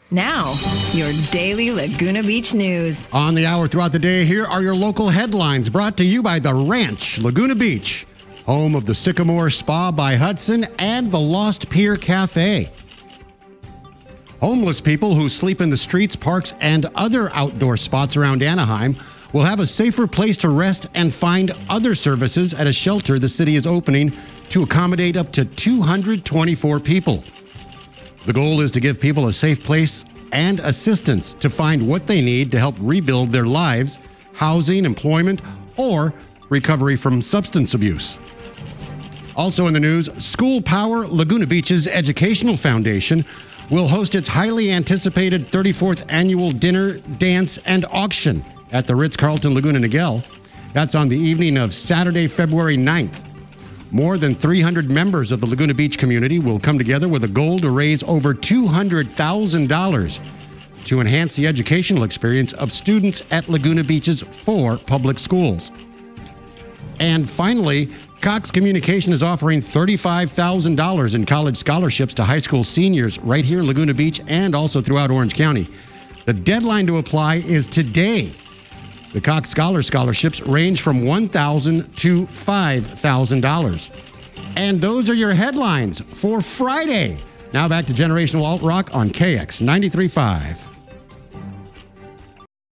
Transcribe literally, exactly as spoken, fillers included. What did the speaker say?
Now, your daily Laguna Beach news. On the hour throughout the day, here are your local headlines brought to you by The Ranch, Laguna Beach, home of the Sycamore Spa by Hudson and the Lost Pier Cafe. Homeless people who sleep in the streets, parks, and other outdoor spots around Anaheim will have a safer place to rest and find other services at a shelter the city is opening to accommodate up to two hundred twenty-four people. The goal is to give people a safe place and assistance to find what they need to help rebuild their lives, housing, employment, or recovery from substance abuse. Also in the news, School Power Laguna Beach's Educational Foundation will host its highly anticipated thirty-fourth annual dinner, dance, and auction at the Ritz-Carlton Laguna Niguel. That's on the evening of Saturday, February ninth. More than three hundred members of the Laguna Beach community will come together with a goal to raise over two hundred thousand dollars to enhance the educational experience of students at Laguna Beach's four public schools. And finally, Cox Communication is offering thirty-five thousand dollars in college scholarships to high school seniors right here in Laguna Beach and also throughout Orange County. The deadline to apply is today. The Cox Scholar Scholarships range from one thousand dollars to five thousand dollars. And those are your headlines for Friday. Now back to Generational Alt Rock on K X ninety-three point five.